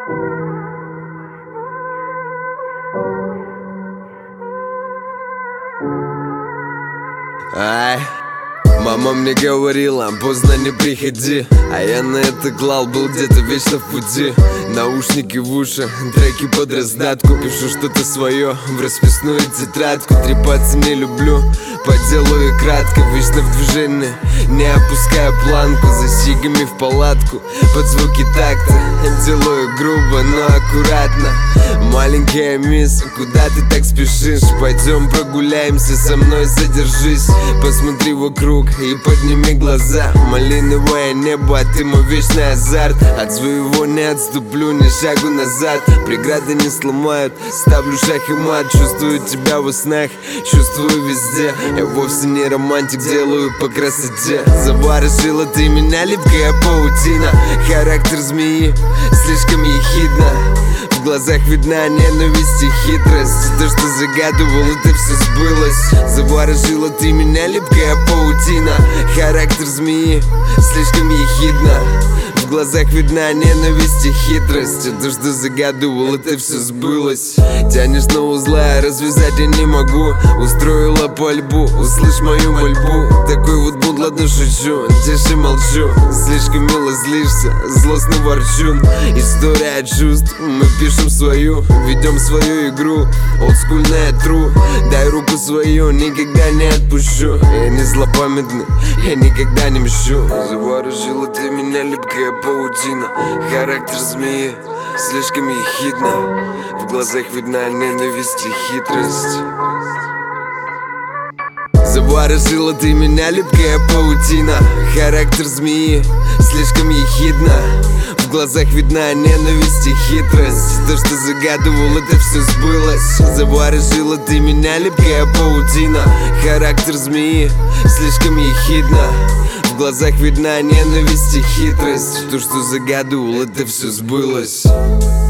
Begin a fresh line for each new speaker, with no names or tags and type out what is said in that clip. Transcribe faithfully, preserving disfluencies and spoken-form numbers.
Ай, мама мне говорила, поздно не приходи, а я на это клал, был где-то вечно в пути. Наушники в уши, треки под раздатку, пишу что-то свое в расписную тетрадку. Трепаться не люблю, по делу и кратко, вечно в движении, не опуская планку. За сигами в палатку, под звуки такта, делаю грубо, но аккуратно. Маленькая мисс, куда ты так спешишь? Пойдем прогуляемся, со мной задержись. Посмотри вокруг и подними глаза. Малиновое небо, а ты мой вечный азарт. От своего не отступлю, ни шагу назад. Преграды не сломают, ставлю шаг и мат. Чувствую тебя во снах, чувствую везде. Я вовсе не романтик, делаю по красоте. Заворожила ты меня, липкая паутина. Характер змеи, слишком ехидно. В глазах видна ненависть и хитрость. То, что загадывал, это все сбылось. Заворожила ты меня, липкая паутина. Характер змеи, слишком ехидно. В глазах видна ненависть и хитрость. То, что загадывал, это все сбылось. Тянешь на узла, а развязать я не могу. Устроила пальбу, услышь мою мольбу. Такой вот бунт, ладно шучу, тише молчу. Слишком мило злишься, злостный ворчун. История чувств, мы пишем свою, ведем свою игру. Олдскульная тру, дай руку свою, никогда не отпущу. Я не злопамятный, я никогда не мщу. Заворожила ты меня, липкая паутина. Характер змеи, слишком ехидно. В глазах видна ненависть и хитрость. Заворожила ты меня, липкая паутина. Характер змеи, слишком ехидно. В глазах видна ненависть и хитрость. То, что загадывал, это все сбылось. Заворожила ты меня, липкая паутина. Характер змеи, слишком ехидно. В глазах видна ненависть и хитрость. То, что загадывал, это все сбылось.